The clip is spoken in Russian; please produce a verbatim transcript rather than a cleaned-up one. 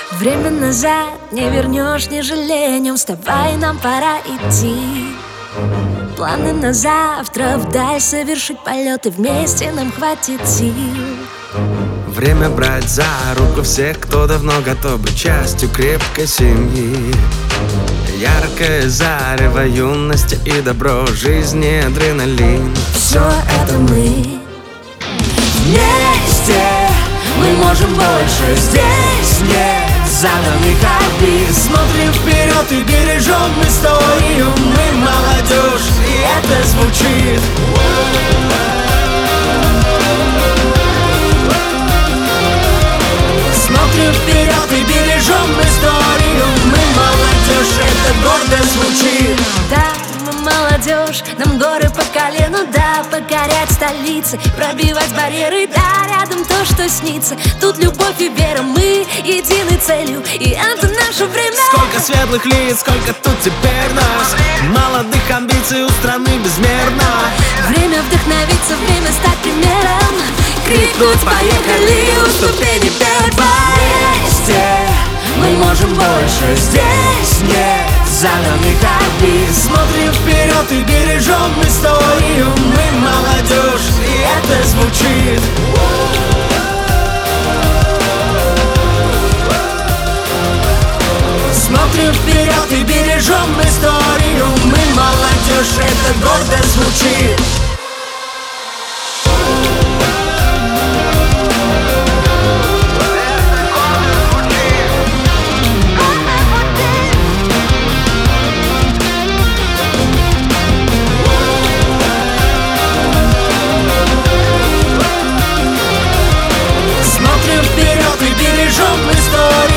Время назад не вернешь, не жалей о нем. Вставай, нам пора идти. Планы на завтра, вдаль совершить полеты. Вместе нам хватит сил. Время брать за руку всех, кто давно готов быть частью крепкой семьи. Яркое зарево юности и добро жизни, адреналин. Все это мы вместе. Мы можем больше, здесь нет за нами корабли. Смотрим вперед и бережем историю. Мы молодежь, и это звучит. Смотрим вперед и бережем историю. Мы молодежь, это гордо звучит. Да, мы молодежь, нам горы по колено. Да, покорять столицы, пробивать барьеры. Да, рядом то, что снится. Тут любовь и вера, мы единой целью. И это наше время. Сколько светлых лиц, сколько тут теперь нас. Молодых амбиций у страны безмерно. Время вдохновиться, время стать примером. Крикнуть поехали у ступени первой. Вместе мы можем больше, здесь нет за нами корабли. Смотрим вперед и бережем историю. Мы молодежь, и это звучит. Смотрим вперед и бережем историю. Мы молодежь, это гордо звучит. Смотрим вперед и бережем историю.